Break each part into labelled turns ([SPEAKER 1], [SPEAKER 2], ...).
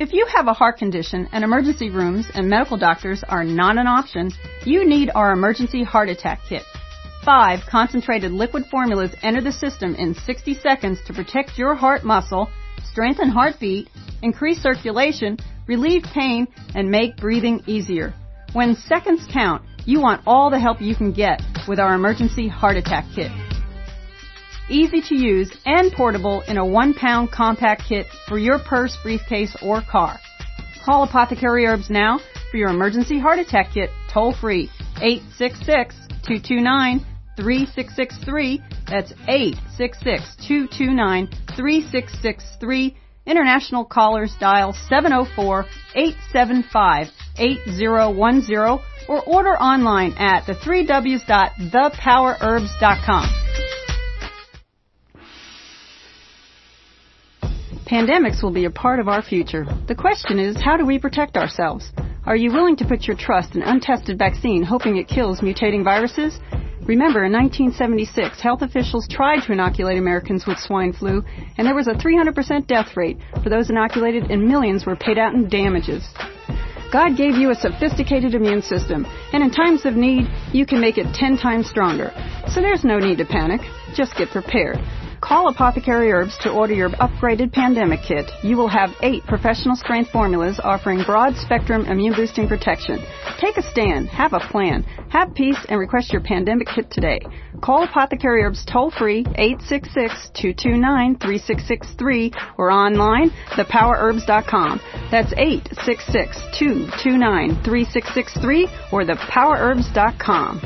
[SPEAKER 1] If you have a heart condition and emergency rooms and medical doctors are not an option, you need our Emergency Heart Attack Kit. 5 concentrated liquid formulas enter the system in 60 seconds to protect your heart muscle, strengthen heartbeat, increase circulation, relieve pain, and make breathing easier. When seconds count, you want all the help you can get with our Emergency Heart Attack Kit. Easy to use and portable in a 1-pound compact kit for your purse, briefcase, or car. Call Apothecary Herbs now for your Emergency Heart Attack Kit toll free 866-229-3663. That's 866-229-3663. International callers dial 704-875-8010 or order online at the3ws.thepowerherbs.com. Pandemics will be a part of our future. The question is, how do we protect ourselves? Are you willing to put your trust in untested vaccine hoping it kills mutating viruses? Remember, in 1976, health officials tried to inoculate Americans with swine flu, and there was a 300% death rate for those inoculated, and millions were paid out in damages. God gave you a sophisticated immune system, and in times of need, you can make it 10 times stronger. So there's no need to panic. Just get prepared. Call Apothecary Herbs to order your upgraded pandemic kit. You will have 8 professional-strength formulas offering broad-spectrum immune-boosting protection. Take a stand, have a plan, have peace, and request your pandemic kit today. Call Apothecary Herbs toll-free 866-229-3663 or online, thepowerherbs.com. That's 866-229-3663 or thepowerherbs.com.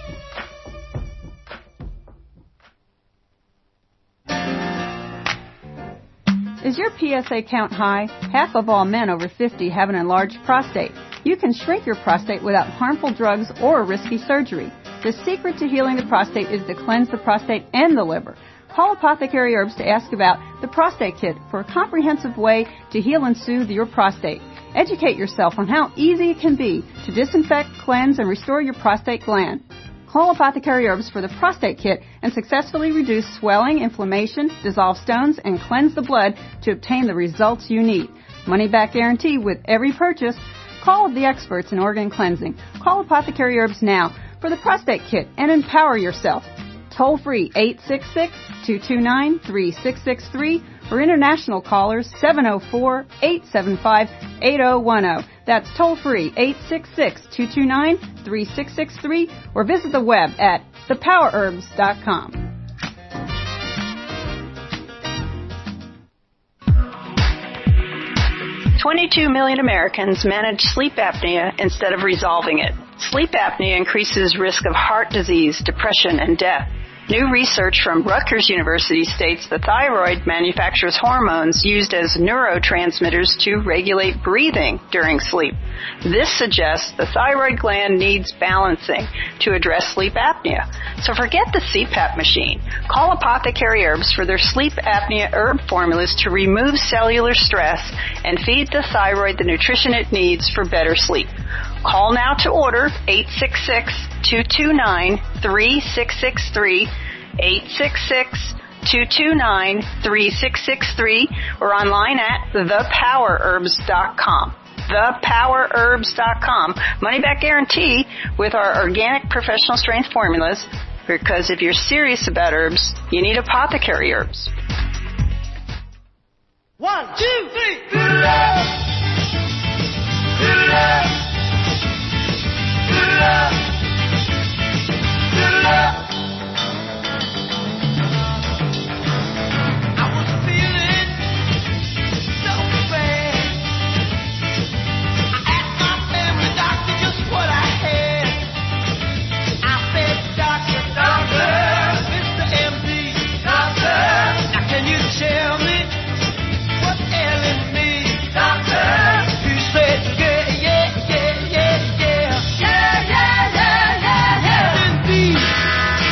[SPEAKER 1] Is your PSA count high? Half of all men over 50 have an enlarged prostate. You can shrink your prostate without harmful drugs or risky surgery. The secret to healing the prostate is to cleanse the prostate and the liver. Call Apothecary Herbs to ask about the Prostate Kit for a comprehensive way to heal and soothe your prostate. Educate yourself on how easy it can be to disinfect, cleanse, and restore your prostate gland. Call Apothecary Herbs for the Prostate Kit and successfully reduce swelling, inflammation, dissolve stones, and cleanse the blood to obtain the results you need. Money back guarantee with every purchase. Call the experts in organ cleansing. Call Apothecary Herbs now for the Prostate Kit and empower yourself. Toll free 866-229-3663 or international callers 704-875-8010. That's toll free 866-229-3663 or visit the web at thepowerherbs.com. $22 million Americans manage sleep apnea instead of resolving it. Sleep apnea increases risk of heart disease, depression, and death. New research from Rutgers University states the thyroid manufactures hormones used as neurotransmitters to regulate breathing during sleep. This suggests the thyroid gland needs balancing to address sleep apnea. So forget the CPAP machine. Call Apothecary Herbs for their sleep apnea herb formulas to remove cellular stress and feed the thyroid the nutrition it needs for better sleep. Call now to order 866-229-3663, 866-229-3663, or online at thepowerherbs.com. Thepowerherbs.com. Money back guarantee with our organic professional strength formulas, because if you're serious about herbs, you need Apothecary Herbs.
[SPEAKER 2] 1, 2, 3. Good love. Good love. Good love. Good love. I was feeling so bad. I asked my family doctor just what I had. I said, Doctor, Mr. MD, Doctor, now can you tell me what's ailing me, Doctor? He said, yeah. Indeed.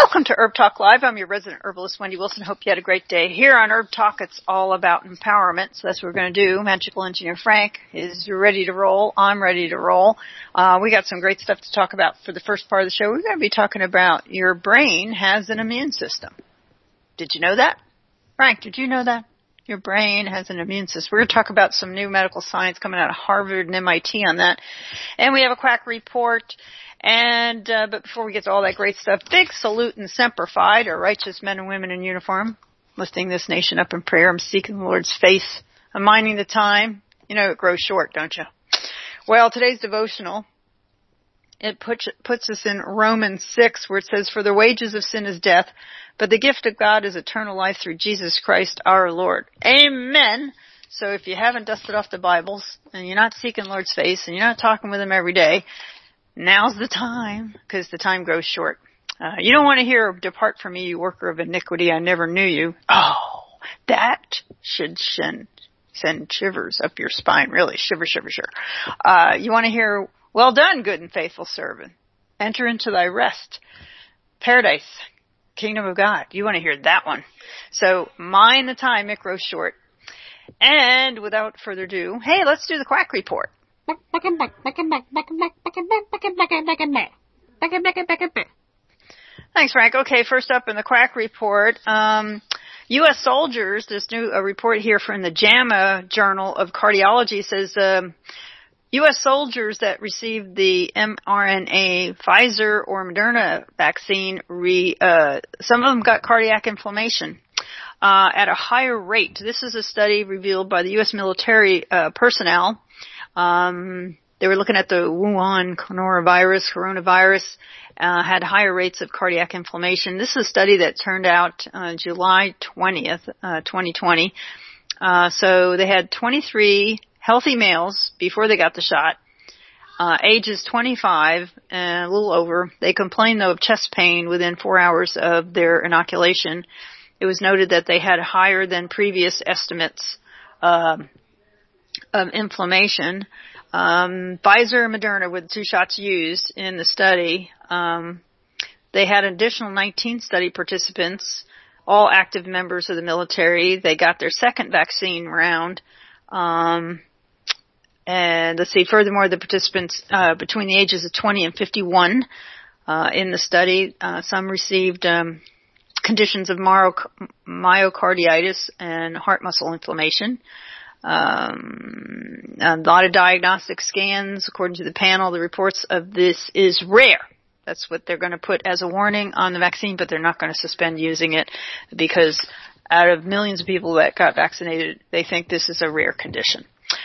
[SPEAKER 1] Welcome to Herb Talk Live. I'm your resident herbalist, Wendy Wilson. Hope you had a great day. Here on Herb Talk, it's all about empowerment, so that's what we're going to do. Magical Engineer Frank is ready to roll. I'm ready to roll. We got some great stuff to talk about for the first part of the show. We're going to be talking about your brain has an immune system. Did you know that? Frank, did you know that? Your brain has an immune system. We're going to talk about some new medical science coming out of Harvard and MIT on that. And we have a quack report. And, but before we get to all that great stuff, big salute and semper fi to righteous men and women in uniform, lifting this nation up in prayer. I'm seeking the Lord's face. I'm minding the time. You know, it grows short, don't you? Well, today's devotional, it puts us in Romans 6, where it says, "For the wages of sin is death, but the gift of God is eternal life through Jesus Christ our Lord." Amen. So if you haven't dusted off the Bibles, and you're not seeking the Lord's face, and you're not talking with Him every day, now's the time, because the time grows short. You don't want to hear, "Depart from me, you worker of iniquity, I never knew you." Oh, that should send shivers up your spine, really. Shiver, shiver, shiver. You want to hear, "Well done, good and faithful servant. Enter into thy rest." Paradise, kingdom of God. You want to hear that one. So mind the time, it grows short. And without further ado, hey, let's do the quack report. Thanks, Frank. Okay, first up in the quack report, U.S. soldiers, this new report here from the JAMA Journal of Cardiology says U.S. soldiers that received the mRNA Pfizer or Moderna vaccine, some of them got cardiac inflammation at a higher rate. This is a study revealed by the U.S. military personnel. They were looking at the Wuhan coronavirus, had higher rates of cardiac inflammation. This is a study that turned out July 20th, 2020. So they had 23 healthy males before they got the shot, ages 25 and a little over. They complained, though, of chest pain within 4 hours of their inoculation. It was noted that they had higher than previous estimates of inflammation. Pfizer and Moderna were the two shots used in the study. They had an additional 19 study participants, all active members of the military. They got their second vaccine round. And let's see, furthermore, the participants between the ages of 20 and 51 in the study, some received conditions of myocarditis and heart muscle inflammation. A lot of diagnostic scans. According to the panel, the reports of this is rare. That's what they're going to put as a warning on the vaccine, but they're not going to suspend using it because out of millions of people that got vaccinated, they think this is a rare condition.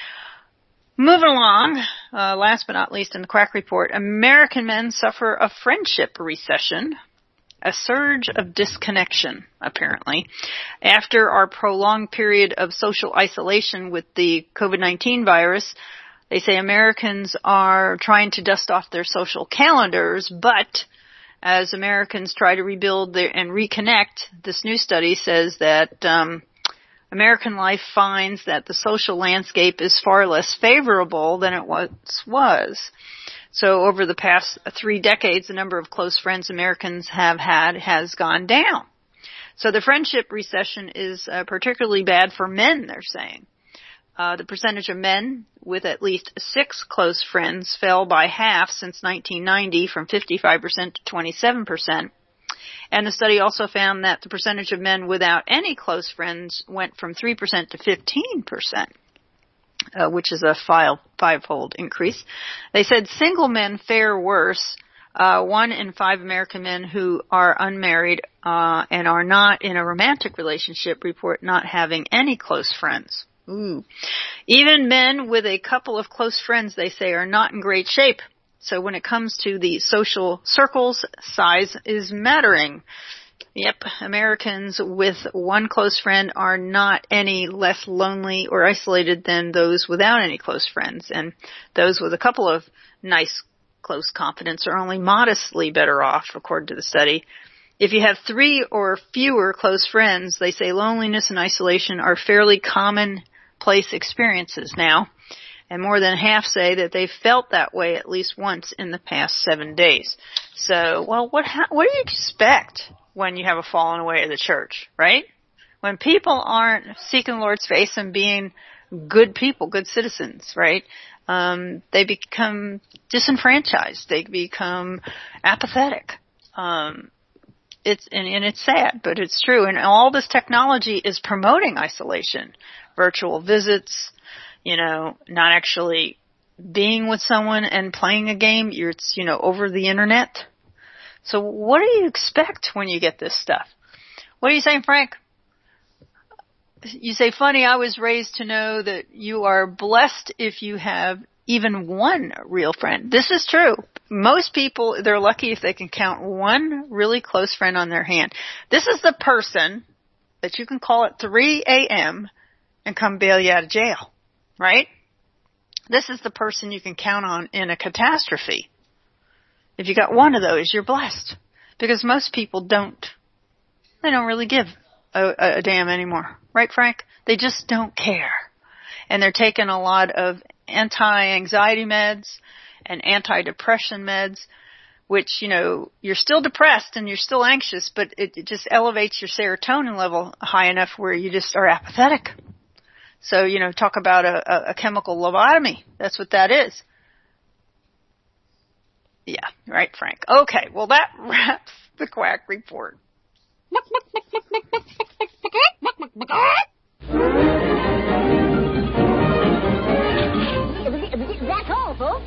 [SPEAKER 1] Moving along, last but not least in the quack report, American men suffer a friendship recession. A surge of disconnection, apparently, after our prolonged period of social isolation with the COVID-19 virus. They say Americans are trying to dust off their social calendars, but as Americans try to rebuild and reconnect, this new study says that American life finds that the social landscape is far less favorable than it once was. So over the past 3 decades, the number of close friends Americans have had has gone down. So the friendship recession is particularly bad for men, they're saying. The percentage of men with at least 6 close friends fell by half since 1990, from 55% to 27%. And the study also found that the percentage of men without any close friends went from 3% to 15%. Which is a five-fold increase. They said single men fare worse. 1 in 5 American men who are unmarried and are not in a romantic relationship report not having any close friends. Ooh. Even men with a couple of close friends, they say, are not in great shape. So when it comes to the social circles, size is mattering. Yep, Americans with 1 close friend are not any less lonely or isolated than those without any close friends. And those with a couple of nice close confidants are only modestly better off, according to the study. If you have 3 or fewer close friends, they say loneliness and isolation are fairly commonplace experiences now. And more than half say that they felt that way at least once in the past 7 days.
[SPEAKER 3] So, well, what do you expect when you have a falling away of the church, right? When people aren't seeking the Lord's face and being good people, good citizens, right? They become disenfranchised. They become apathetic. It's sad, but it's true. And all this technology is promoting isolation, virtual visits, not actually being with someone and playing a game. It's over the internet. So what do you expect when you get this stuff? What are you saying, Frank? You say, funny, I was raised to know that you are blessed if you have even one real friend. This is true. Most people, they're lucky if they can count one really close friend on their hand. This is the person that you can call at 3 a.m. and come bail you out of jail, right? This is the person you can count on in a catastrophe. If you got one of those, you're blessed. Because most people don't really give a damn anymore. Right, Frank? They just don't care. And they're taking a lot of anti-anxiety meds and antidepressant meds, which, you're still depressed and you're still anxious, but it just elevates your serotonin level high enough where you just are apathetic. So, talk about a chemical lobotomy. That's what that is. Yeah, right, Frank. Okay, well, that wraps the Quack Report.
[SPEAKER 4] That's all, folks.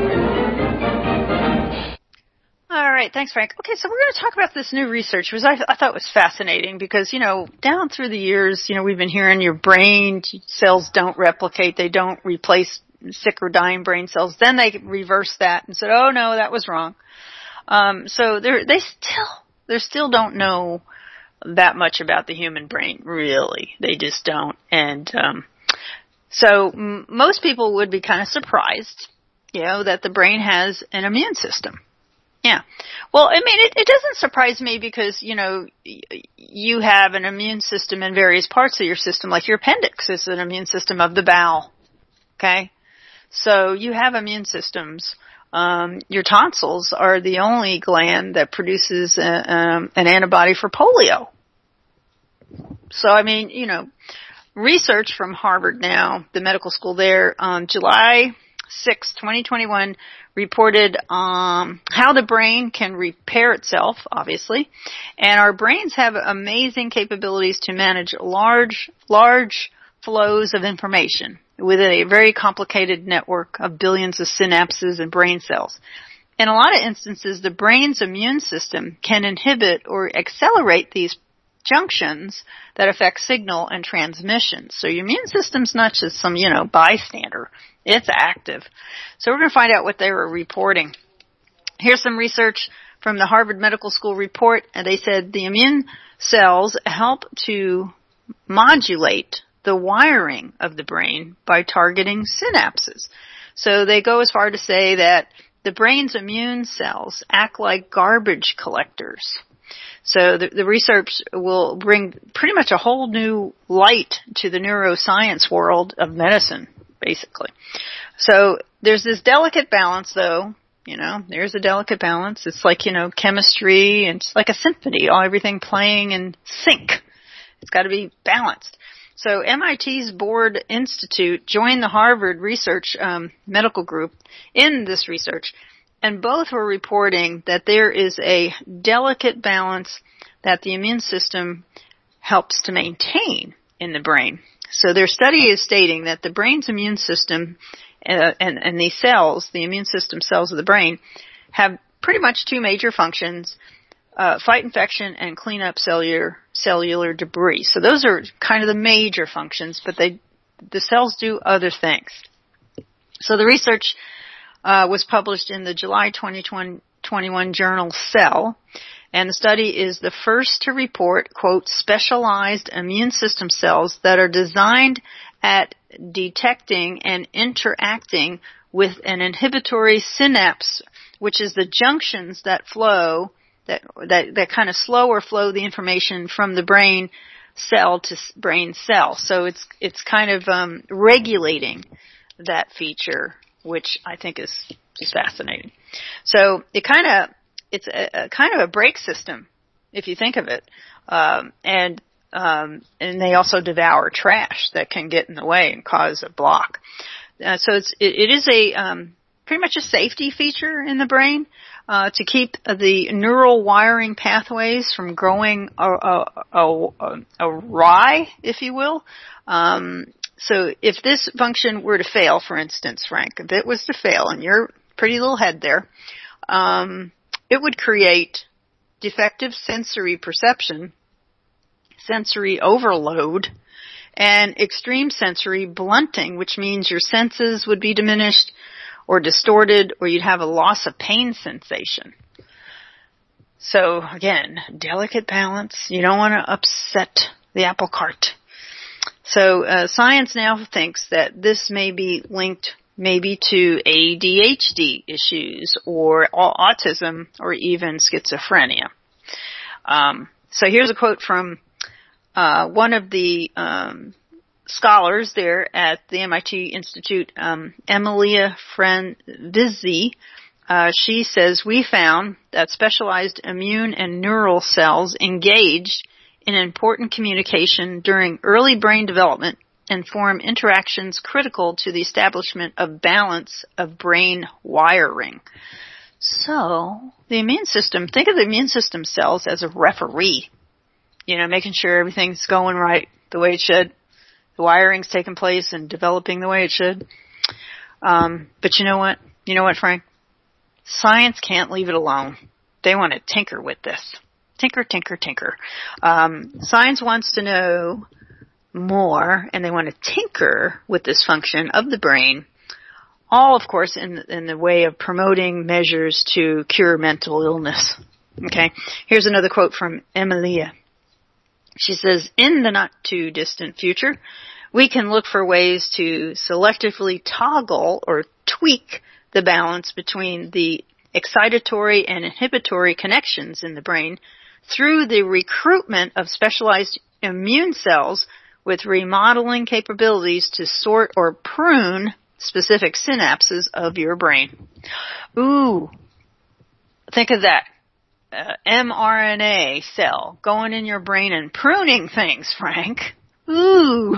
[SPEAKER 3] All right, thanks, Frank. Okay, so we're going to talk about this new research, which I thought was fascinating because, down through the years, we've been hearing your brain cells don't replicate, they don't replace sick or dying brain cells. Then they reversed that and said, oh, no, that was wrong. So they still don't know that much about the human brain, really. They just don't. And so most people would be kind of surprised, that the brain has an immune system. Yeah. Well, I mean, it doesn't surprise me because, you have an immune system in various parts of your system, like your appendix is an immune system of the bowel. Okay? So you have immune systems. Your tonsils are the only gland that produces an antibody for polio. So, I mean, research from Harvard now, the medical school there, on July 6, 2021, reported how the brain can repair itself, obviously. And our brains have amazing capabilities to manage large flows of information within a very complicated network of billions of synapses and brain cells. In a lot of instances, the brain's immune system can inhibit or accelerate these junctions that affect signal and transmission. So your immune system's not just some, bystander. It's active. So we're going to find out what they were reporting. Here's some research from the Harvard Medical School report, and they said the immune cells help to modulate the wiring of the brain by targeting synapses. So they go as far to say that the brain's immune cells act like garbage collectors. So the research will bring pretty much a whole new light to the neuroscience world of medicine, basically. So there's this delicate balance, though. There's a delicate balance. It's like, chemistry, and it's like a symphony, everything playing in sync. It's got to be balanced. So MIT's Broad Institute joined the Harvard research medical group in this research, and both were reporting that there is a delicate balance that the immune system helps to maintain in the brain. So their study is stating that the brain's immune system and these cells, the immune system cells of the brain, have pretty much two major functions: fight infection and clean up cellular debris. So those are kind of the major functions, but the cells do other things. So the research was published in the July 2021 journal Cell, and the study is the first to report, quote, specialized immune system cells that are designed at detecting and interacting with an inhibitory synapse, which is the junctions that flow, that kind of slow or flow the information from the brain cell to brain cell. So it's kind of regulating that feature, which I think is just fascinating. So it kind of it's a kind of a brake system, if you think of it. And they also devour trash that can get in the way and cause a block. So it is pretty much a safety feature in the brain, to keep the neural wiring pathways from growing awry, if you will. So if this function were to fail, for instance, Frank, if it was to fail in your pretty little head there, it would create defective sensory perception, sensory overload, and extreme sensory blunting, which means your senses would be diminished or distorted, or you'd have a loss of pain sensation. So again, delicate balance. You don't want to upset the apple cart. So science now thinks that this may be linked maybe to ADHD issues or autism or even schizophrenia. So here's a quote from one of the scholars there at the MIT Institute, Emilia Franvisi. She says, we found that specialized immune and neural cells engaged in important communication during early brain development and form interactions critical to the establishment of balance of brain wiring. So, the immune system, think of the immune system cells as a referee, making sure everything's going right the way it should. The wiring's taking place and developing the way it should. But you know what? You know what, Frank? Science can't leave it alone. They want to tinker with this. Tinker, tinker, tinker. Science wants to know more, and they want to tinker with this function of the brain, all, of course, in the way of promoting measures to cure mental illness. Okay? Here's another quote from Emilia. She says, in the not-too-distant future, we can look for ways to selectively toggle or tweak the balance between the excitatory and inhibitory connections in the brain through the recruitment of specialized immune cells with remodeling capabilities to sort or prune specific synapses of your brain. Ooh, think of that. mRNA cell going in your brain and pruning things, Frank. Ooh.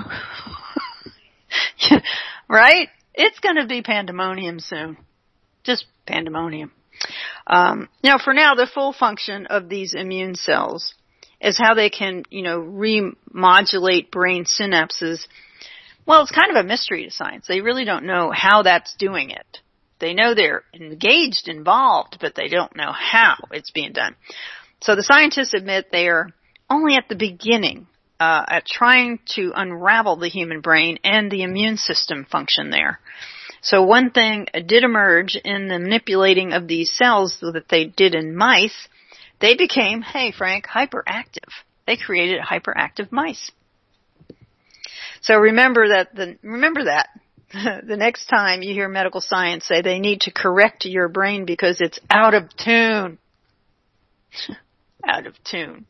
[SPEAKER 3] Right? It's going to be pandemonium soon. Just pandemonium. For now, the full function of these immune cells is how they can, remodulate brain synapses. Well, it's kind of a mystery to science. They really don't know how that's doing it. They know they're engaged, involved, but they don't know how it's being done. So the scientists admit they are only at the beginning at trying to unravel the human brain and the immune system function there. So one thing did emerge in the manipulating of these cells that they did in mice. They became, hey Frank, hyperactive. They created hyperactive mice. So remember that the next time you hear medical science say they need to correct your brain because it's out of tune. Out of tune.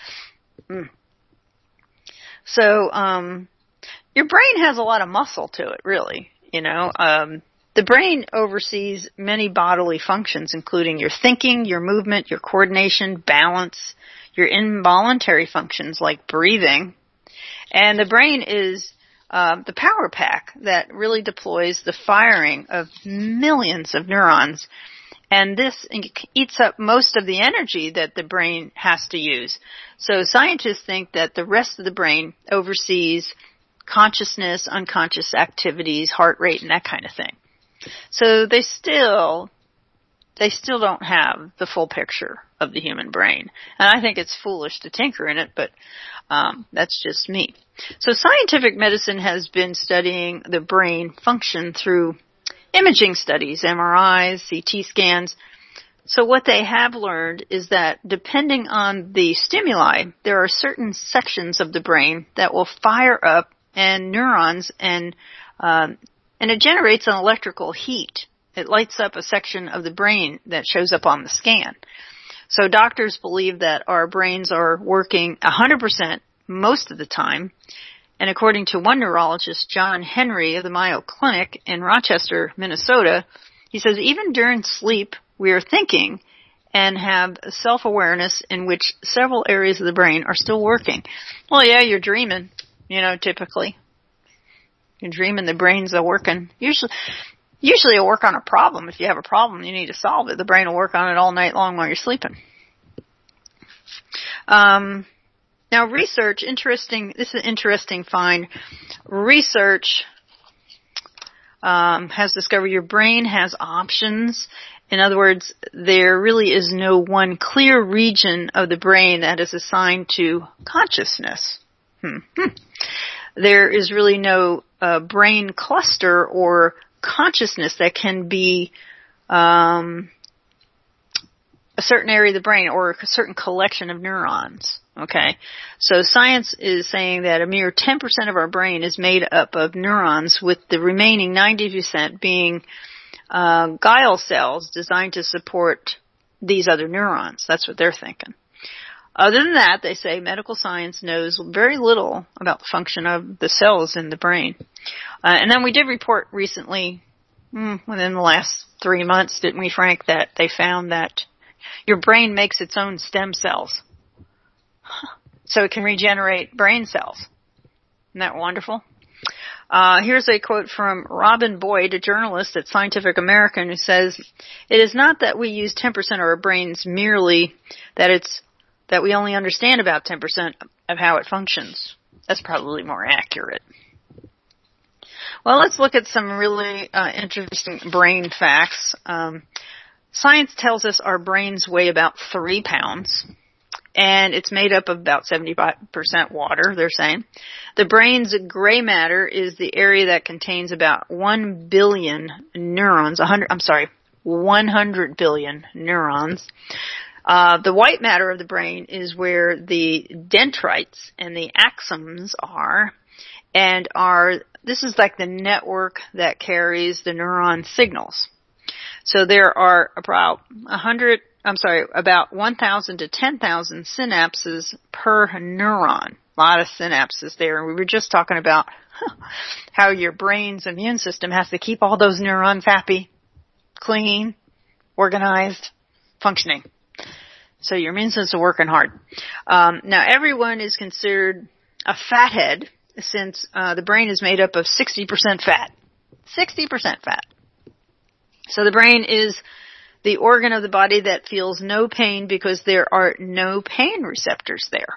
[SPEAKER 3] So, your brain has a lot of muscle to it, really. The brain oversees many bodily functions, including your thinking, your movement, your coordination, balance, your involuntary functions like breathing. And the brain is the power pack that really deploys the firing of millions of neurons. And this eats up most of the energy that the brain has to use. So scientists think that the rest of the brain oversees consciousness, unconscious activities, heart rate, and that kind of thing. So they still don't have the full picture of the human brain. And I think it's foolish to tinker in it, but that's just me. So scientific medicine has been studying the brain function through imaging studies, MRIs, CT scans. So what they have learned is that depending on the stimuli, there are certain sections of the brain that will fire up and neurons and it generates an electrical heat. It lights up a section of the brain that shows up on the scan. So doctors believe that our brains are working 100% most of the time. And according to one neurologist, John Henry of the Mayo Clinic in Rochester, Minnesota, he says even during sleep we are thinking and have self-awareness in which several areas of the brain are still working. Well, yeah, you're dreaming, typically. You're dreaming, the brain's working. Usually it'll work on a problem. If you have a problem, you need to solve it. The brain will work on it all night long while you're sleeping. Now research, this is an interesting find. Research has discovered your brain has options. In other words, there really is no one clear region of the brain that is assigned to consciousness. There is really no brain cluster or consciousness that can be a certain area of the brain or a certain collection of neurons. Okay, so science is saying that a mere 10% of our brain is made up of neurons, with the remaining 90% being glial cells designed to support these other neurons. That's what they're thinking. Other than that, they say medical science knows very little about the function of the cells in the brain. And then we did report recently, within the last 3 months, didn't we, Frank, that they found that your brain makes its own stem cells. So it can regenerate brain cells. Isn't that wonderful? Here's a quote from Robin Boyd, a journalist at Scientific American, who says, "It is not that we use 10% of our brains merely that we only understand about 10% of how it functions." That's probably more accurate. Well, let's look at some really interesting brain facts. Science tells us our brains weigh about 3 pounds. And it's made up of about 75% water, they're saying. The brain's gray matter is the area that contains about 1 billion neurons, 100 billion neurons. The white matter of the brain is where the dendrites and the axons are, this is like the network that carries the neuron signals. So there are about 1,000 to 10,000 synapses per neuron. A lot of synapses there. And we were just talking about how your brain's immune system has to keep all those neurons happy, clean, organized, functioning. So your immune system is working hard. Now everyone is considered a fathead since the brain is made up of 60% fat. 60% fat. So the brain is the organ of the body that feels no pain because there are no pain receptors there.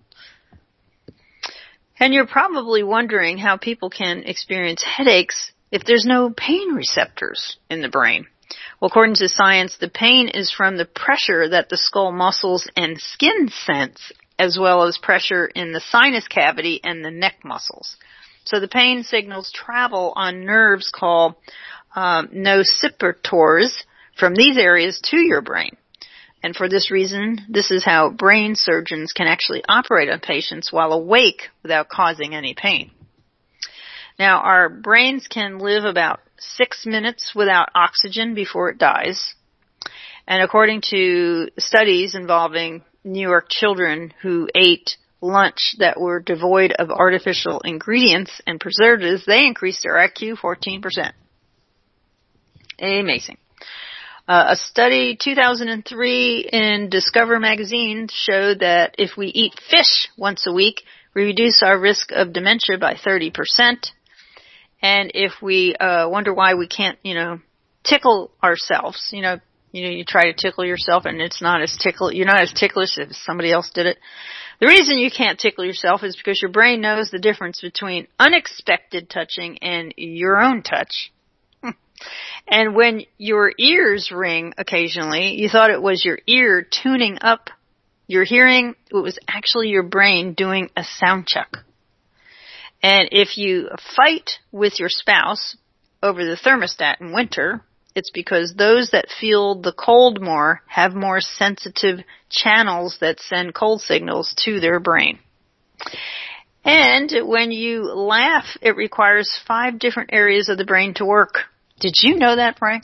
[SPEAKER 3] And you're probably wondering how people can experience headaches if there's no pain receptors in the brain. Well, according to science, the pain is from the pressure that the skull muscles and skin sense, as well as pressure in the sinus cavity and the neck muscles. So the pain signals travel on nerves called nociceptors from these areas to your brain. And for this reason, this is how brain surgeons can actually operate on patients while awake without causing any pain. Now, our brains can live about 6 minutes without oxygen before it dies. And according to studies involving New York children who ate lunch that were devoid of artificial ingredients and preservatives, they increased their IQ 14%. Amazing. A study 2003 in Discover magazine showed that if we eat fish once a week, we reduce our risk of dementia by 30%. And if we wonder why we can't, tickle ourselves, you try to tickle yourself and you're not as ticklish if somebody else did it. The reason you can't tickle yourself is because your brain knows the difference between unexpected touching and your own touch. And when your ears ring occasionally, you thought it was your ear tuning up your hearing. It was actually your brain doing a sound check. And if you fight with your spouse over the thermostat in winter, it's because those that feel the cold more have more sensitive channels that send cold signals to their brain. And when you laugh, it requires 5 different areas of the brain to work. Did you know that, Frank?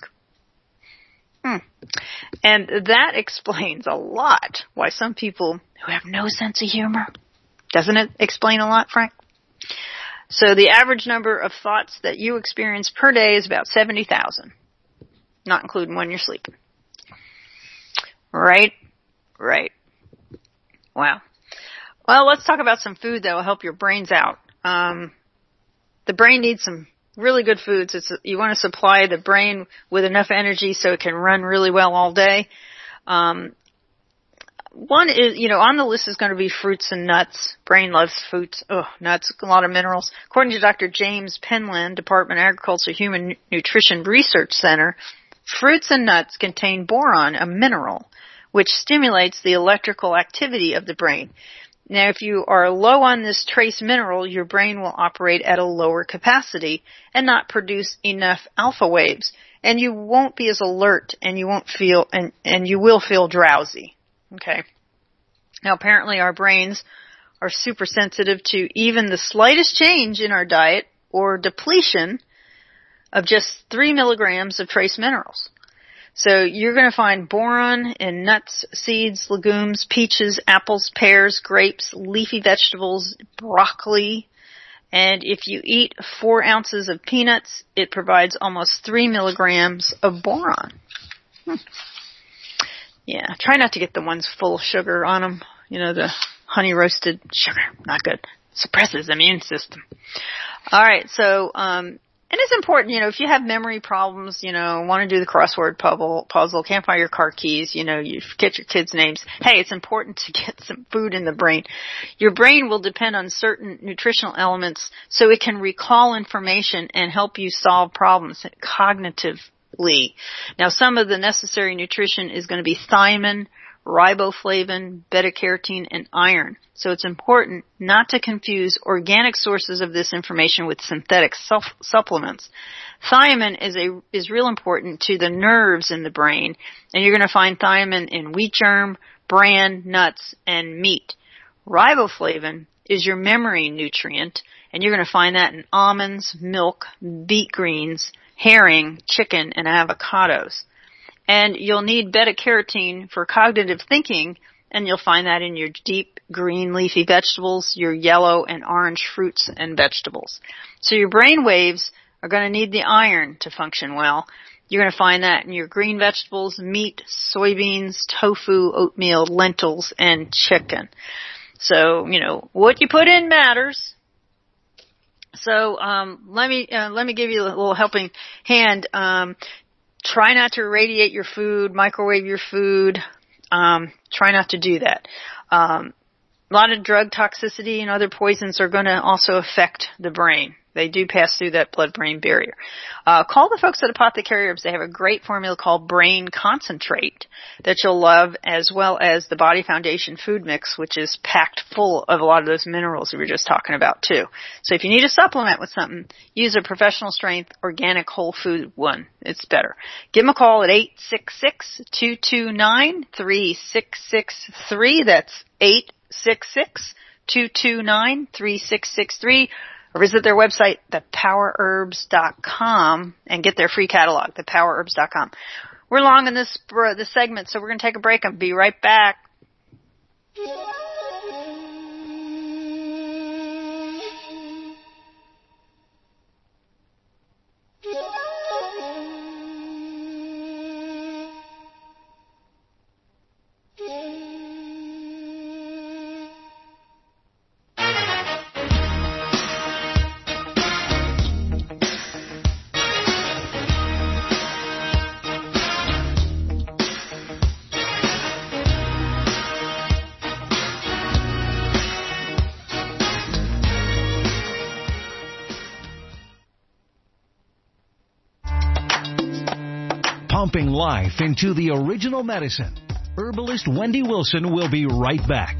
[SPEAKER 3] And that explains a lot why some people who have no sense of humor. Doesn't it explain a lot, Frank? So the average number of thoughts that you experience per day is about 70,000, not including when you're sleeping. Right. Wow. Well, let's talk about some food that will help your brains out. The brain needs some really good foods. You want to supply the brain with enough energy so it can run really well all day. One is, on the list is going to be fruits and nuts. Brain loves fruits. Nuts, a lot of minerals. According to Dr. James Penland, Department of Agriculture Human Nutrition Research Center, fruits and nuts contain boron, a mineral, which stimulates the electrical activity of the brain. Now, if you are low on this trace mineral, your brain will operate at a lower capacity and not produce enough alpha waves, and you won't be as alert, and you won't feel, and you will feel drowsy. Okay. Now, apparently our brains are super sensitive to even the slightest change in our diet or depletion of just 3 milligrams of trace minerals. So you're going to find boron in nuts, seeds, legumes, peaches, apples, pears, grapes, leafy vegetables, broccoli. And if you eat 4 ounces of peanuts, it provides almost 3 milligrams of boron. Yeah, try not to get the ones full of sugar on them. The honey roasted sugar, not good. Suppresses the immune system. All right, so, and it's important, if you have memory problems, want to do the crossword puzzle, can't find your car keys, you forget your kids' names. Hey, it's important to get some food in the brain. Your brain will depend on certain nutritional elements so it can recall information and help you solve problems cognitively. Now, some of the necessary nutrition is going to be thiamine, riboflavin, beta-carotene, and iron. So it's important not to confuse organic sources of this information with synthetic supplements. Thiamine is real important to the nerves in the brain, and you're going to find thiamine in wheat germ, bran, nuts, and meat. Riboflavin is your memory nutrient, and you're going to find that in almonds, milk, beet greens, herring, chicken, and avocados. And you'll need beta-carotene for cognitive thinking, and you'll find that in your deep green leafy vegetables, your yellow and orange fruits and vegetables. So your brain waves are going to need the iron to function well. You're going to find that in your green vegetables, meat, soybeans, tofu, oatmeal, lentils, and chicken. So, what you put in matters. So, let me give you a little helping hand. Try not to irradiate your food, microwave your food. Try not to do that. A lot of drug toxicity and other poisons are going to also affect the brain. They do pass through that blood-brain barrier. Call the folks at Apothecary Herbs. They have a great formula called Brain Concentrate that you'll love, as well as the Body Foundation Food Mix, which is packed full of a lot of those minerals we were just talking about, too. So if you need a supplement with something, use a professional strength organic whole food one. It's better. Give them a call at 866-229-3663. That's 866-229-3663. Or visit their website, thepowerherbs.com, and get their free catalog, thepowerherbs.com. We're long in this segment, so we're going to take a break and be right back.
[SPEAKER 4] Pumping life into the original medicine. Herbalist Wendy Wilson will be right back.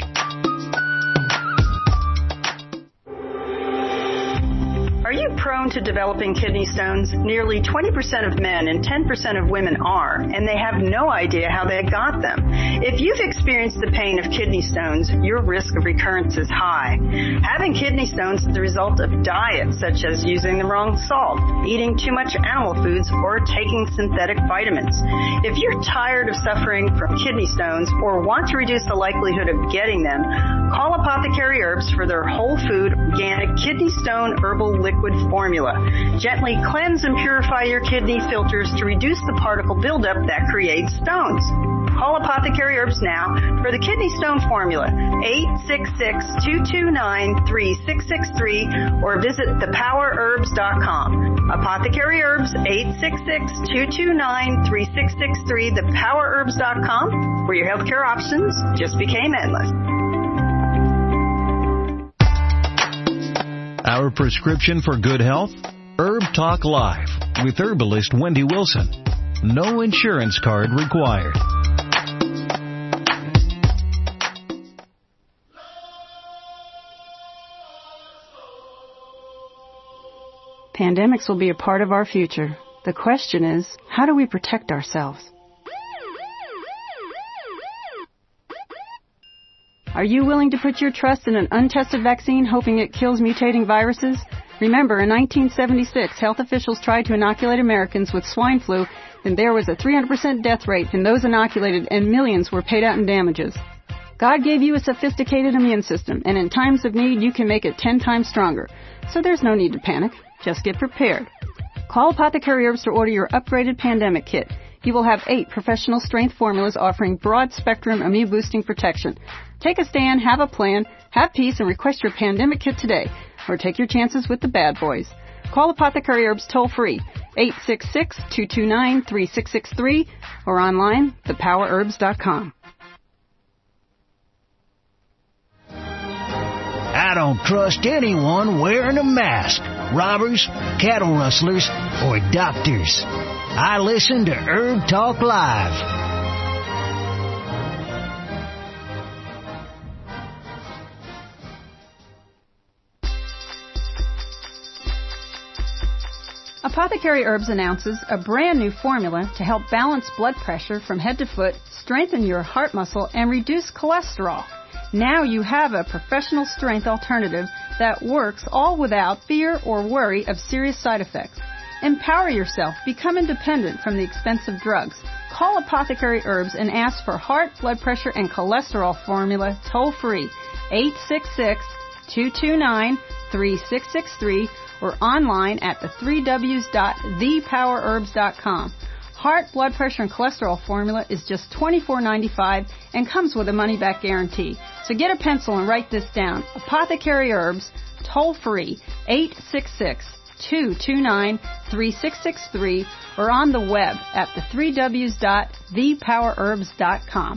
[SPEAKER 1] Are you prone to developing kidney stones? Nearly 20% of men and 10% of women are, and they have no idea how they got them. If you've experienced the pain of kidney stones, your risk of recurrence is high. Having kidney stones is the result of diets such as using the wrong salt, eating too much animal foods, or taking synthetic vitamins. If you're tired of suffering from kidney stones or want to reduce the likelihood of getting them, call Apothecary Herbs for their whole food, organic kidney stone herbal liquid formula. Gently cleanse and purify your kidney filters to reduce the particle buildup that creates stones.
[SPEAKER 5] Call Apothecary Herbs now for the kidney stone formula, 866-229-3663, or visit thepowerherbs.com. Apothecary Herbs, 866-229-3663, thepowerherbs.com, where your healthcare options just became endless.
[SPEAKER 4] Our prescription for good health? Herb Talk Live with herbalist Wendy Wilson. No insurance card required.
[SPEAKER 1] Pandemics will be a part of our future. The question is, how do we protect ourselves? Are you willing to put your trust in an untested vaccine hoping it kills mutating viruses? Remember, in 1976, health officials tried to inoculate Americans with swine flu, and there was a 300% death rate in those inoculated, and millions were paid out in damages. God gave you a sophisticated immune system, and in times of need, you can make it 10 times stronger. So there's no need to panic. Just get prepared. Call Apothecary Herbs to order your upgraded pandemic kit. You will have 8 professional strength formulas offering broad spectrum immune boosting protection. Take a stand, have a plan, have peace, and request your pandemic kit today. Or take your chances with the bad boys. Call Apothecary Herbs toll free, 866-229-3663, or online, thepowerherbs.com.
[SPEAKER 6] I don't trust anyone wearing a mask. Robbers, cattle rustlers, or doctors. I listen to Herb Talk Live.
[SPEAKER 1] Apothecary Herbs announces a brand new formula to help balance blood pressure from head to foot, strengthen your heart muscle, and reduce cholesterol. Now you have a professional strength alternative that works all without fear or worry of serious side effects. Empower yourself. Become independent from the expensive drugs. Call Apothecary Herbs and ask for heart, blood pressure, and cholesterol formula toll-free, 866-229-3663, or online at the3ws.thepowerherbs.com. Heart, blood pressure, and cholesterol formula is just $24.95 and comes with a money-back guarantee. So get a pencil and write this down. Apothecary Herbs, toll-free, 866-229-3663, or on the web at the3ws.thepowerherbs.com.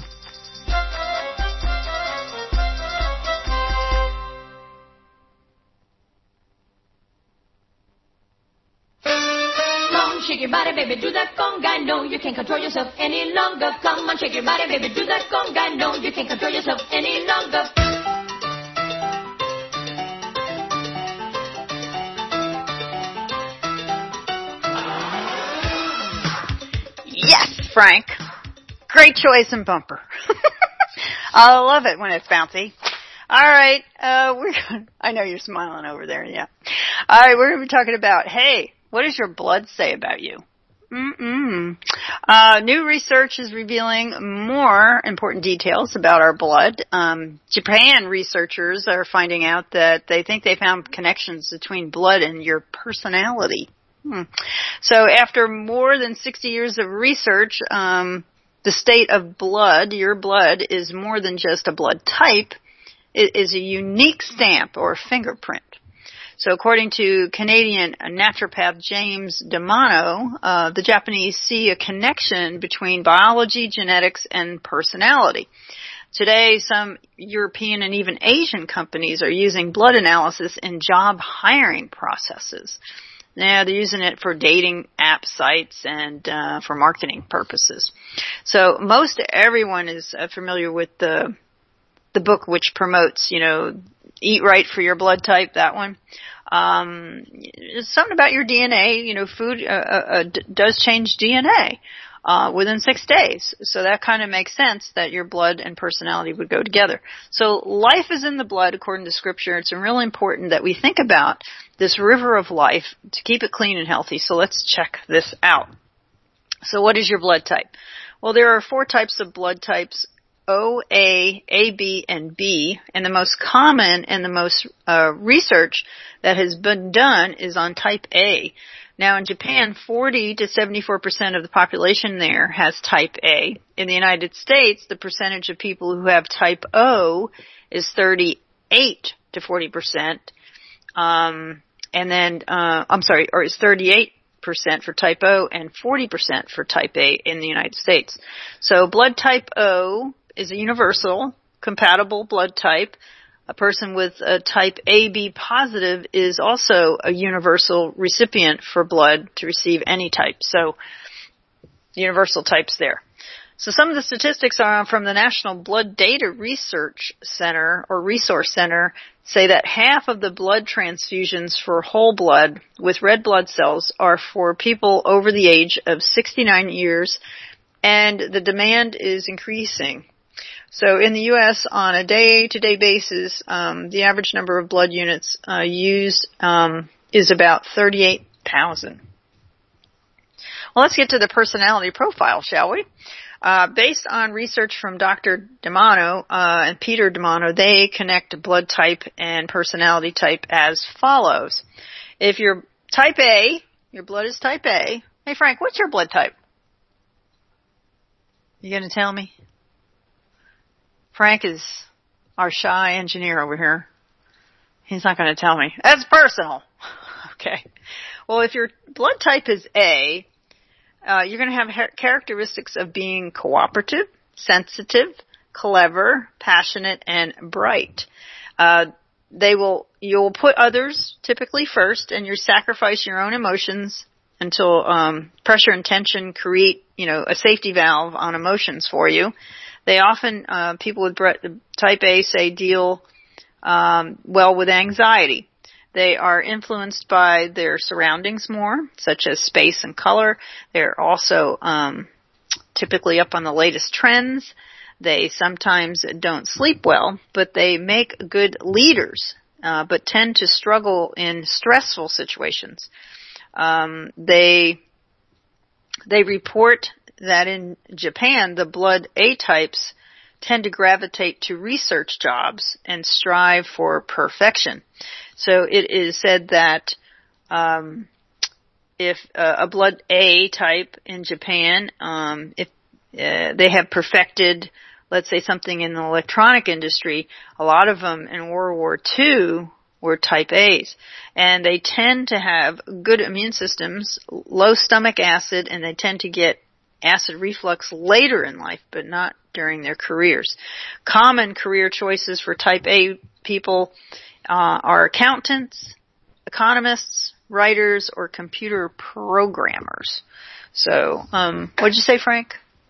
[SPEAKER 7] Shake your body, baby, do that conga. No, you can't control yourself any longer. Come on, shake your body, baby, do that conga. No, you can't control yourself any longer.
[SPEAKER 3] Yes, Frank. Great choice and bumper. I love it when it's bouncy. All right, I know you're smiling over there, yeah. All right, we're going to be talking about, hey, what does your blood say about you? New research is revealing more important details about our blood. Japan researchers are finding out that they think they found connections between blood and your personality. So after more than 60 years of research, the state of blood, your blood, is more than just a blood type. It is a unique stamp or fingerprint. So according to Canadian naturopath James D'Amano, the Japanese see a connection between biology, genetics, and personality. Today, some European and even Asian companies are using blood analysis in job hiring processes. Now, they're using it for dating app sites and for marketing purposes. So most everyone is familiar with the book which promotes, Eat Right for Your Blood Type, that one. It's something about your DNA, food does change DNA within 6 days. So that kind of makes sense that your blood and personality would go together. So life is in the blood according to Scripture. It's really important that we think about this river of life to keep it clean and healthy. So let's check this out. So what is your blood type? Well, there are 4 types of blood types OA, AB, and B, and the most common and the most research that has been done is on type A. Now in Japan, 40 to 74% of the population there has type A. In the United States, the percentage of people who have type O is 38 to 40%. It's 38% for type O and 40% for type A in the United States. So blood type O is a universal, compatible blood type. A person with a type AB positive is also a universal recipient for blood to receive any type. So universal types there. So some of the statistics are from the National Blood Data Research Center or Resource Center say that half of the blood transfusions for whole blood with red blood cells are for people over the age of 69 years, and the demand is increasing. So in the U.S., on a day-to-day basis, the average number of blood units used is about 38,000. Well, let's get to the personality profile, shall we? Based on research from Dr. DeMano and Peter DeMano, they connect blood type and personality type as follows. If you're type A, your blood is type A. Hey, Frank, what's your blood type? You going to tell me? Frank is our shy engineer over here. He's not going to tell me. That's personal. Okay. Well, if your blood type is A, you're going to have characteristics of being cooperative, sensitive, clever, passionate, and bright. You'll put others typically first, and you sacrifice your own emotions until pressure and tension create, a safety valve on emotions for you. They often, people with type A say deal well with anxiety. They are influenced by their surroundings more, such as space and color. They're also typically up on the latest trends. They sometimes don't sleep well, but they make good leaders, but tend to struggle in stressful situations. They report that in Japan, the blood A types tend to gravitate to research jobs and strive for perfection. So it is said that if a blood A type in Japan, if they have perfected, let's say, something in the electronic industry, a lot of them in World War II were type A's. And they tend to have good immune systems, low stomach acid, and they tend to get acid reflux later in life, but not during their careers. Common career choices for type A people are accountants, economists, writers, or computer programmers. So, what did you say, Frank?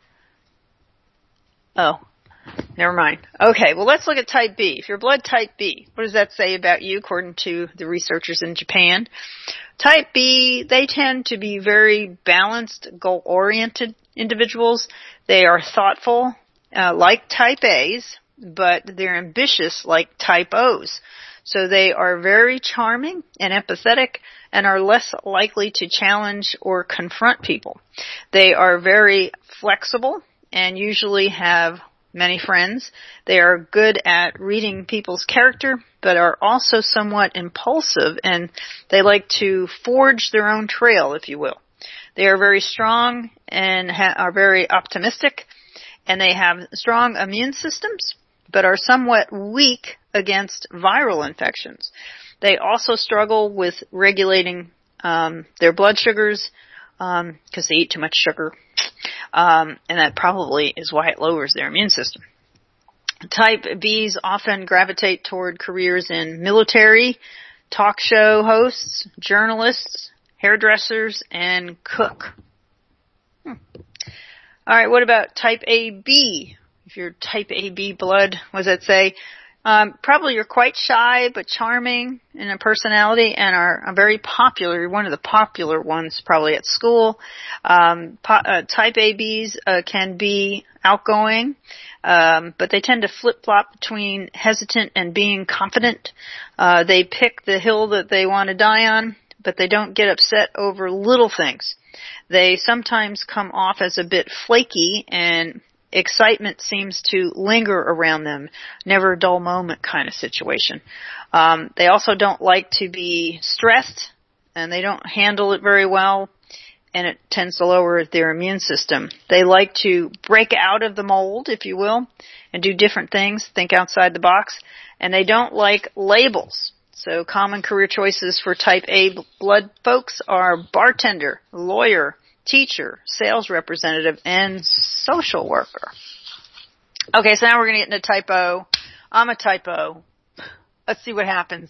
[SPEAKER 3] Oh, never mind. Okay, well, let's look at type B. If you're blood type B, what does that say about you according to the researchers in Japan? Type B, they tend to be very balanced, goal-oriented individuals. They are thoughtful, like type A's, but they're ambitious like type O's. So they are very charming and empathetic and are less likely to challenge or confront people. They are very flexible and usually have many friends. They are good at reading people's character, but are also somewhat impulsive, and they like to forge their own trail, if you will. They are very strong and are very optimistic, and they have strong immune systems, but are somewhat weak against viral infections. They also struggle with regulating their blood sugars because they eat too much sugar, and that probably is why it lowers their immune system. Type Bs often gravitate toward careers in military, talk show hosts, journalists, hairdressers, and cook. All right, what about type AB? If you're type AB blood, what does that say? Probably you're quite shy but charming in a personality and are very popular. You're one of the popular ones probably at school. Type ABs can be outgoing, but they tend to flip-flop between hesitant and being confident. They pick the hill that they want to die on, but they don't get upset over little things. They sometimes come off as a bit flaky and excitement seems to linger around them, never a dull moment kind of situation. They also don't like to be stressed, and they don't handle it very well, and it tends to lower their immune system. They like to break out of the mold, if you will, and do different things, think outside the box, and they don't like labels. So common career choices for type A blood folks are bartender, lawyer, teacher, sales representative, and social worker. Okay, so now we're going to get into type O. I'm a type O. Let's see what happens.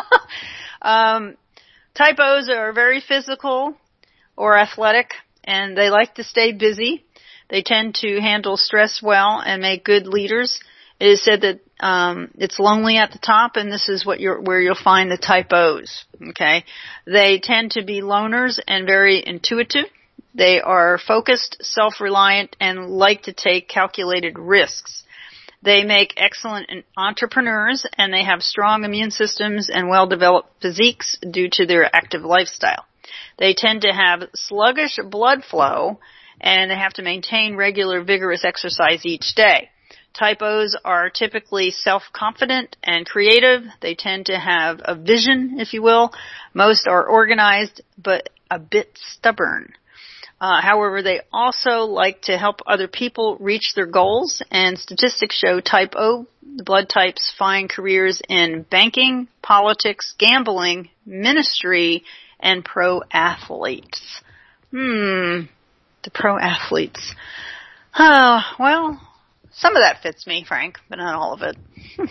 [SPEAKER 3] Type O's are very physical or athletic, and they like to stay busy. They tend to handle stress well and make good leaders. It is said that it's lonely at the top, and this is where you'll find the type O's. Okay, they tend to be loners and very intuitive. They are focused, self-reliant, and like to take calculated risks. They make excellent entrepreneurs, and they have strong immune systems and well-developed physiques due to their active lifestyle. They tend to have sluggish blood flow, and they have to maintain regular, vigorous exercise each day. Type O's are typically self-confident and creative. They tend to have a vision, if you will. Most are organized, but a bit stubborn. However, they also like to help other people reach their goals, and statistics show type O blood types find careers in banking, politics, gambling, ministry, and pro athletes. The pro athletes. Oh, well, some of that fits me, Frank, but not all of it.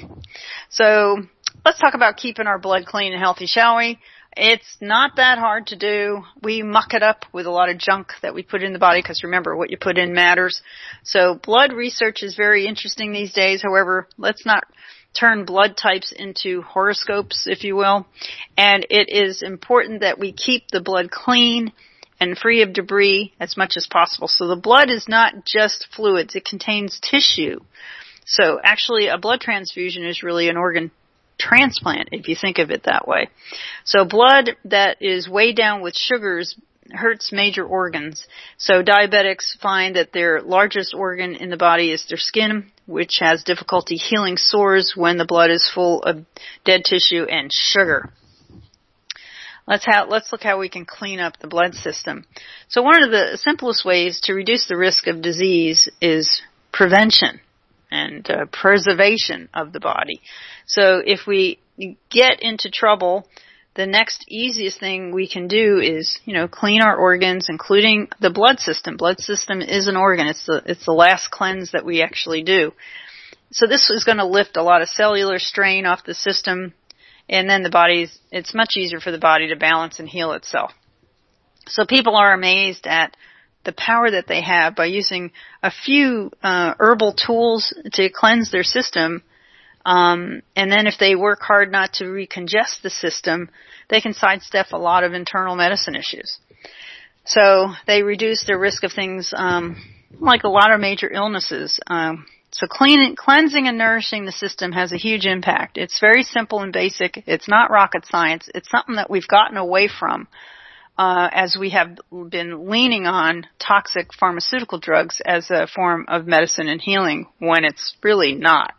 [SPEAKER 3] So, let's talk about keeping our blood clean and healthy, shall we? It's not that hard to do. We muck it up with a lot of junk that we put in the body, because remember, what you put in matters. So blood research is very interesting these days. However, let's not turn blood types into horoscopes, if you will. And it is important that we keep the blood clean and free of debris as much as possible. So the blood is not just fluids. It contains tissue. So actually, a blood transfusion is really an organ transplant, if you think of it that way. So blood that is way down with sugars hurts major organs. So diabetics find that their largest organ in the body is their skin, which has difficulty healing sores when the blood is full of dead tissue and sugar. Let's look how we can clean up the blood system. So one of the simplest ways to reduce the risk of disease is prevention and preservation of the body. So if we get into trouble, the next easiest thing we can do is, clean our organs, including the blood system. Blood system is an organ. It's the last cleanse that we actually do. So this is going to lift a lot of cellular strain off the system, and then it's much easier for the body to balance and heal itself. So people are amazed at the power that they have by using a few herbal tools to cleanse their system. And then if they work hard not to recongest the system, they can sidestep a lot of internal medicine issues. So they reduce their risk of things like a lot of major illnesses. So cleansing and nourishing the system has a huge impact. It's very simple and basic. It's not rocket science. It's something that we've gotten away from as we have been leaning on toxic pharmaceutical drugs as a form of medicine and healing when it's really not.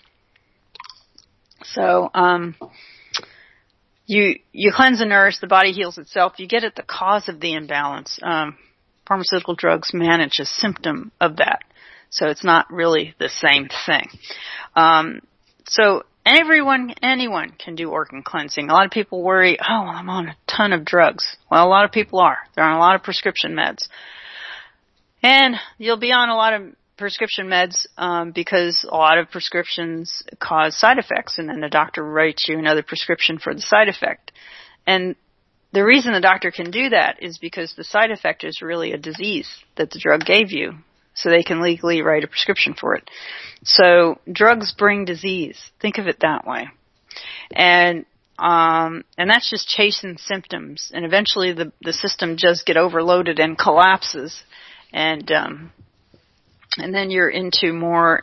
[SPEAKER 3] So, you cleanse and nourish, the body heals itself. You get at the cause of the imbalance. Pharmaceutical drugs manage a symptom of that. So it's not really the same thing. So anyone can do organ cleansing. A lot of people worry, I'm on a ton of drugs. Well, a lot of people are. They're on a lot of prescription meds. And you'll be on a lot of prescription meds because a lot of prescriptions cause side effects, and then the doctor writes you another prescription for the side effect. And the reason the doctor can do that is because the side effect is really a disease that the drug gave you, so they can legally write a prescription for it. So drugs bring disease. Think of it that way. And that's just chasing symptoms, and eventually the system just get overloaded and collapses, and then you're into more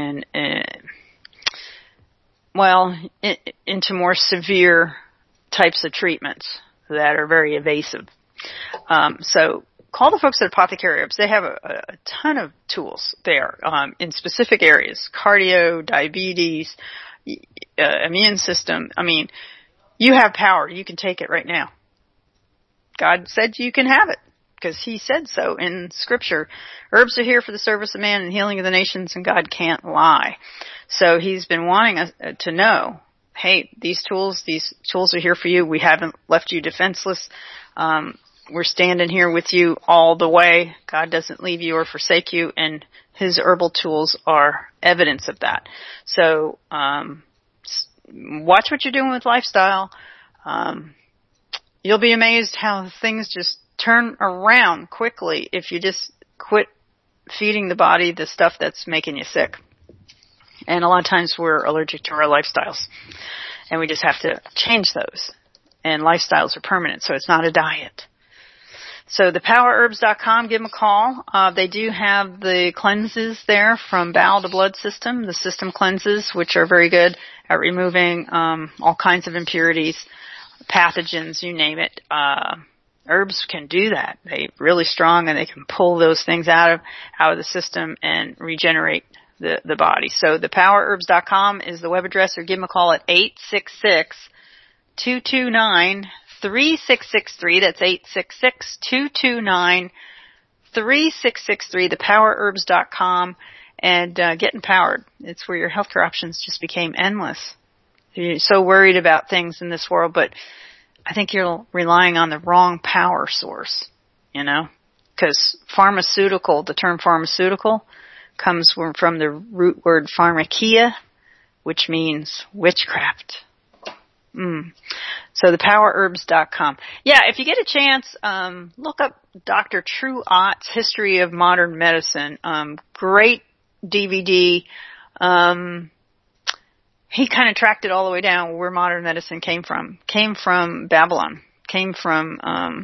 [SPEAKER 3] into more severe types of treatments that are very evasive. So call the folks at Apothecary Herbs. They have a ton of tools there in specific areas: cardio, diabetes, immune system. I mean, you have power. You can take it right now. God said you can have it because He said so in Scripture. Herbs are here for the service of man and healing of the nations, and God can't lie. So He's been wanting us to know, hey, these tools are here for you. We haven't left you defenseless. We're standing here with you all the way. God doesn't leave you or forsake you, and His herbal tools are evidence of that. So watch what you're doing with lifestyle. You'll be amazed how things just turn around quickly if you just quit feeding the body the stuff that's making you sick. And a lot of times we're allergic to our lifestyles, and we just have to change those. And lifestyles are permanent, so it's not a diet. So thepowerbs.com, give them a call. They do have the cleanses there from bowel to blood system, the system cleanses, which are very good at removing all kinds of impurities, pathogens, you name it. Herbs can do that. They're really strong, and they can pull those things out of the system and regenerate the body. So thepowerbs.com is the web address, or give them a call at 866-229-3663. That's 866-229-3663, thepowerbs.com, and get empowered. It's where your healthcare options just became endless. You're so worried about things in this world, but I think you're relying on the wrong power source, because the term pharmaceutical comes from the root word pharmakia, which means witchcraft. So thepowerbs.com. Yeah, if you get a chance, look up Dr. True Ott's History of Modern Medicine. Great DVD. He kind of tracked it all the way down where modern medicine came from. Came from Babylon. Came from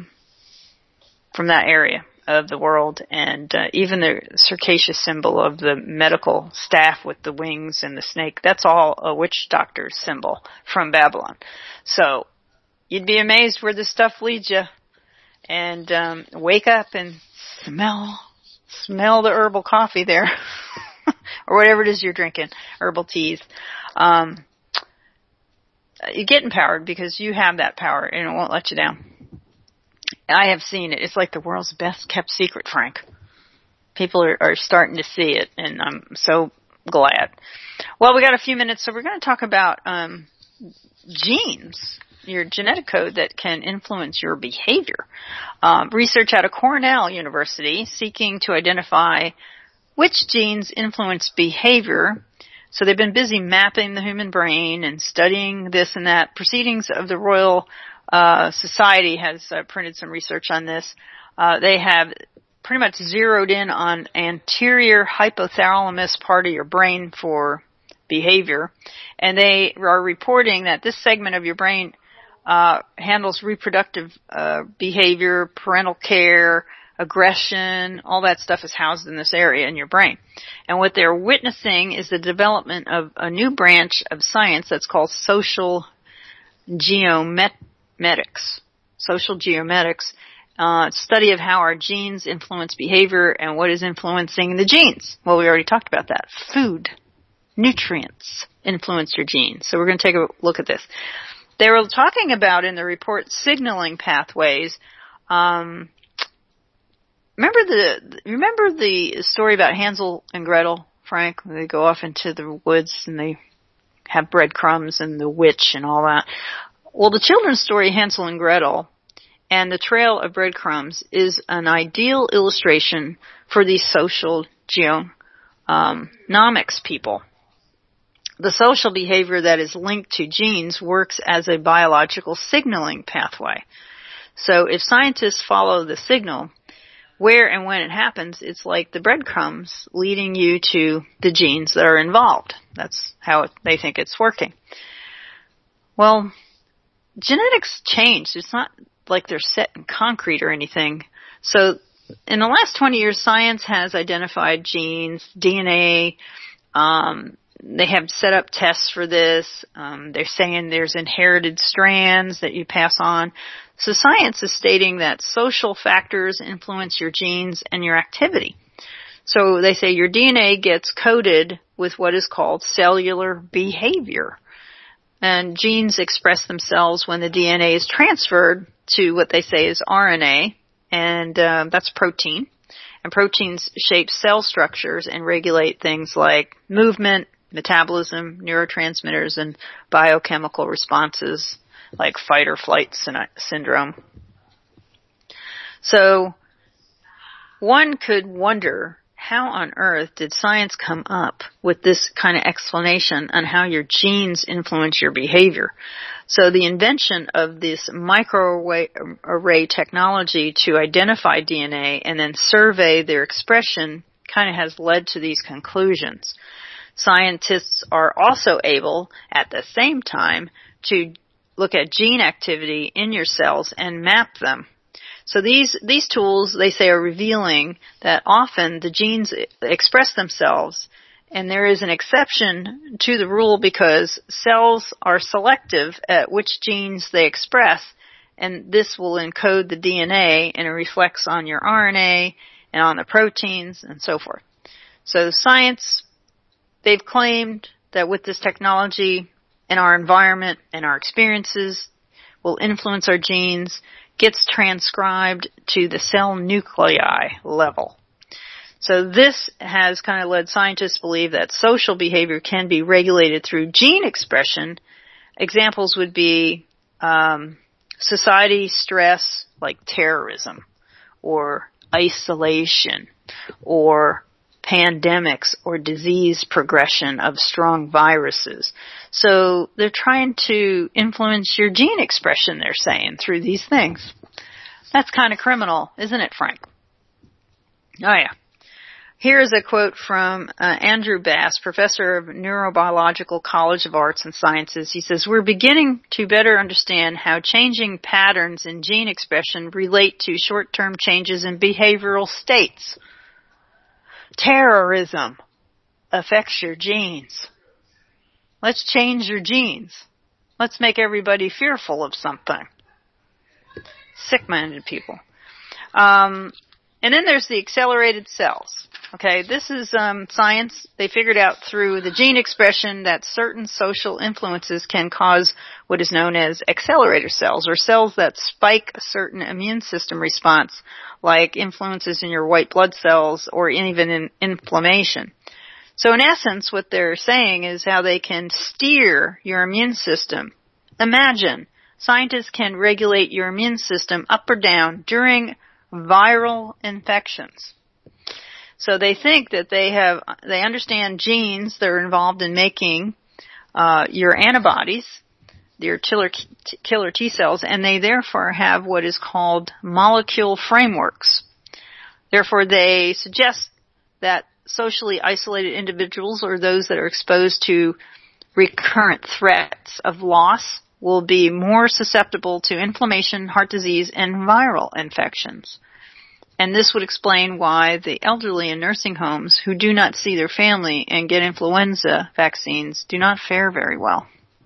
[SPEAKER 3] that area of the world, and even the circassian symbol of the medical staff with the wings and the snake, that's all a witch doctor's symbol from Babylon. So you'd be amazed where this stuff leads you. And wake up and smell the herbal coffee there, or whatever it is you're drinking, herbal teas. You get empowered because you have that power, and it won't let you down. I have seen it. It's like the world's best kept secret, Frank. People are starting to see it, and I'm so glad. Well, we got a few minutes, so we're going to talk about genes, your genetic code that can influence your behavior. Research out of Cornell University seeking to identify which genes influence behavior. So they've been busy mapping the human brain and studying this and that. Proceedings of the Royal Society has printed some research on this. They have pretty much zeroed in on anterior hypothalamus part of your brain for behavior, and they are reporting that this segment of your brain handles reproductive behavior, parental care, aggression, all that stuff is housed in this area in your brain. And what they're witnessing is the development of a new branch of science that's called social geometics. Social geometics, study of how our genes influence behavior and what is influencing the genes. Well, we already talked about that. Food, nutrients influence your genes. So we're going to take a look at this. They were talking about in the report signaling pathways. Remember the story about Hansel and Gretel, Frank? They go off into the woods and they have breadcrumbs and the witch and all that. Well, the children's story Hansel and Gretel and the trail of breadcrumbs is an ideal illustration for these social genomics people. The social behavior that is linked to genes works as a biological signaling pathway. So if scientists follow the signal, where and when it happens, it's like the breadcrumbs leading you to the genes that are involved. That's how they think it's working. Well, genetics change. It's not like they're set in concrete or anything. So in the last 20 years, science has identified genes, DNA, they have set up tests for this. They're saying there's inherited strands that you pass on. So science is stating that social factors influence your genes and your activity. So they say your DNA gets coded with what is called cellular behavior. And genes express themselves when the DNA is transferred to what they say is RNA, and that's protein. And proteins shape cell structures and regulate things like movement, metabolism, neurotransmitters, and biochemical responses like fight or flight syndrome. So one could wonder, how on earth did science come up with this kind of explanation on how your genes influence your behavior? So the invention of this microarray technology to identify DNA and then survey their expression kind of has led to these conclusions. Scientists are also able, at the same time, to look at gene activity in your cells and map them. So these tools, they say, are revealing that often the genes express themselves, and there is an exception to the rule because cells are selective at which genes they express, and this will encode the DNA, and it reflects on your RNA and on the proteins and so forth. So science, they've claimed that with this technology and our environment and our experiences will influence our genes, gets transcribed to the cell nuclei level. So this has kind of led scientists to believe that social behavior can be regulated through gene expression. Examples would be society stress like terrorism or isolation or pandemics or disease progression of strong viruses. So they're trying to influence your gene expression, they're saying, through these things. That's kind of criminal, isn't it, Frank? Oh, yeah. Here's a quote from Andrew Bass, professor of Neurobiological College of Arts and Sciences. He says, "We're beginning to better understand how changing patterns in gene expression relate to short-term changes in behavioral states. Terrorism affects your genes. Let's change your genes. Let's make everybody fearful of something." Sick-minded people. And then there's the accelerated cells. Okay, this is science. They figured out through the gene expression that certain social influences can cause what is known as accelerator cells, or cells that spike a certain immune system response, like influences in your white blood cells or even in inflammation. So in essence, what they're saying is how they can steer your immune system. Imagine, scientists can regulate your immune system up or down during viral infections. So they think that they understand genes that are involved in making your antibodies, your killer T cells, and they therefore have what is called molecule frameworks. Therefore, they suggest that socially isolated individuals or those that are exposed to recurrent threats of loss will be more susceptible to inflammation, heart disease, and viral infections. And this would explain why the elderly in nursing homes who do not see their family and get influenza vaccines do not fare very well.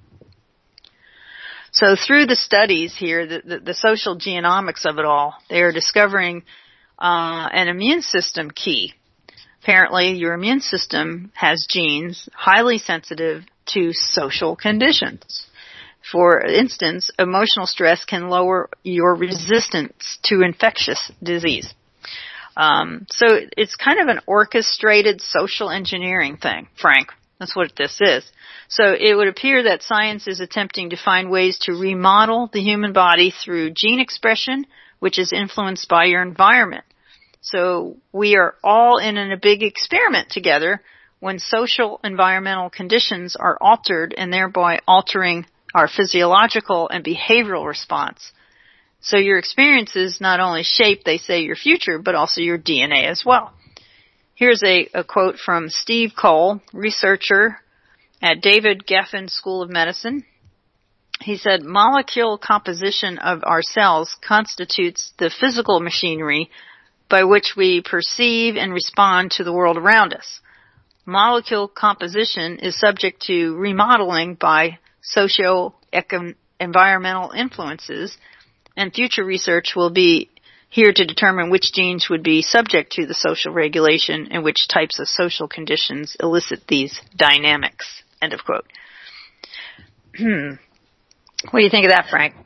[SPEAKER 3] So through the studies here, the social genomics of it all, they are discovering an immune system key. Apparently, your immune system has genes highly sensitive to social conditions. For instance, emotional stress can lower your resistance to infectious disease. So it's kind of an orchestrated social engineering thing, Frank. That's what this is. So it would appear that science is attempting to find ways to remodel the human body through gene expression, which is influenced by your environment. So we are all in a big experiment together when social environmental conditions are altered and thereby altering our physiological and behavioral response. So your experiences not only shape, they say, your future, but also your DNA as well. Here's a quote from Steve Cole, researcher at David Geffen School of Medicine. He said, "Molecule composition of our cells constitutes the physical machinery by which we perceive and respond to the world around us. molecule composition is subject to remodeling by socio-environmental influences, and future research will be here to determine which genes would be subject to the social regulation and which types of social conditions elicit these dynamics. End of quote. What do you think of that, Frank?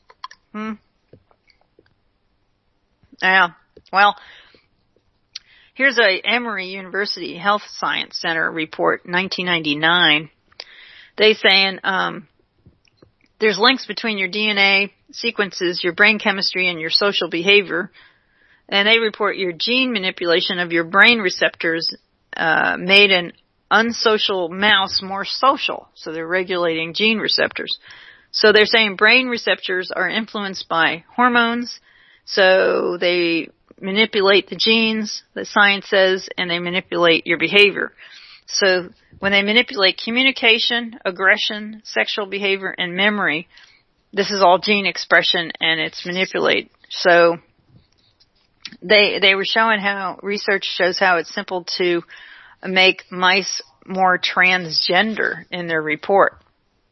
[SPEAKER 3] Yeah. Well, here's a Emory University Health Science Center report, 1999. They saying there's links between your DNA sequences, your brain chemistry, and your social behavior. And they report your gene manipulation of your brain receptors made an unsocial mouse more social. So they're regulating gene receptors. So they're saying brain receptors are influenced by hormones. So they manipulate the genes, the science says, and they manipulate your behavior. So when they manipulate communication, aggression, sexual behavior, and memory, this is all gene expression and it's manipulated. So they were showing how research shows how it's simple to make mice more transgender in their report.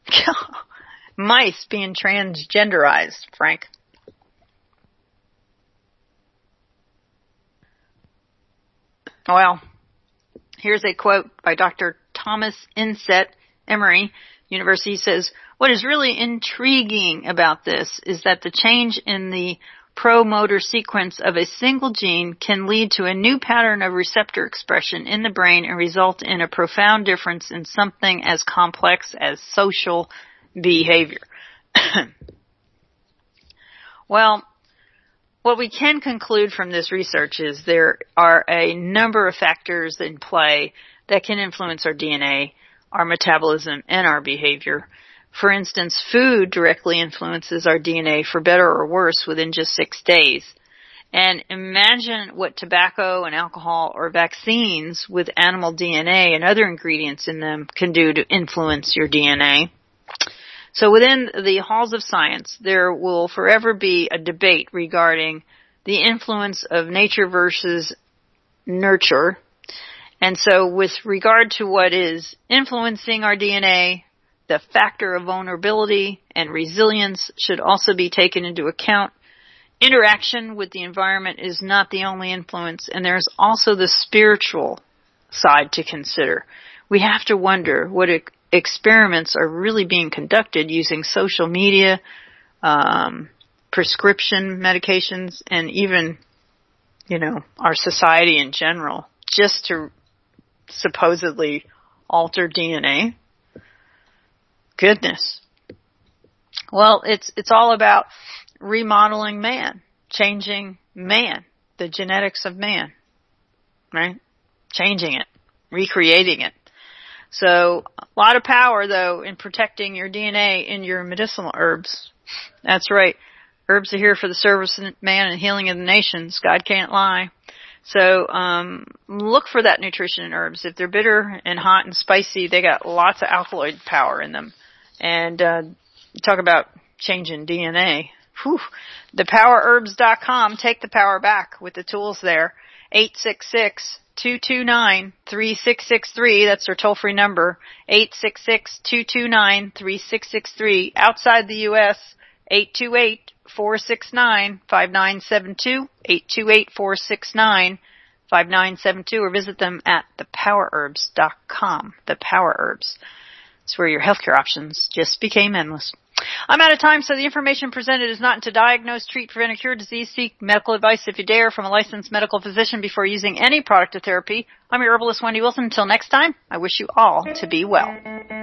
[SPEAKER 3] Mice being transgenderized, Frank. Well, here's a quote by Dr. Thomas Inset, Emory University. He says, what is really intriguing about this is that the change in the promotor sequence of a single gene can lead to a new pattern of receptor expression in the brain and result in a profound difference in something as complex as social behavior. Well, what we can conclude from this research is there are a number of factors in play that can influence our DNA, our metabolism, and our behavior. For instance, food directly influences our DNA for better or worse within just 6 days. And imagine what tobacco and alcohol or vaccines with animal DNA and other ingredients in them can do to influence your DNA. So within the halls of science, there will forever be a debate regarding the influence of nature versus nurture. And so with regard to what is influencing our DNA, the factor of vulnerability and resilience should also be taken into account. Interaction with the environment is not the only influence, and there's also the spiritual side to consider. We have to wonder what experiments are really being conducted using social media, prescription medications, and even, our society in general, just to supposedly alter DNA. Goodness. Well, it's all about remodeling man, changing man, the genetics of man, right? Changing it, recreating it. So a lot of power, though, in protecting your DNA in your medicinal herbs. That's right. Herbs are here for the service of man and healing of the nations. God can't lie. So look for that nutrition in herbs. If they're bitter and hot and spicy, they got lots of alkaloid power in them. And talk about changing DNA. Whew. ThePowerHerbs.com. Take the power back with the tools there. 866-229-3663. That's their toll-free number. 866-229-3663. Outside the U.S., 828-469-5972. 828-469-5972. Or visit them at ThePowerHerbs.com. ThePowerHerbs. It's where your healthcare options just became endless. I'm out of time, so the information presented is not to diagnose, treat, prevent, or cure disease. Seek medical advice if you dare from a licensed medical physician before using any product or therapy. I'm your herbalist, Wendy Wilson. Until next time, I wish you all to be well.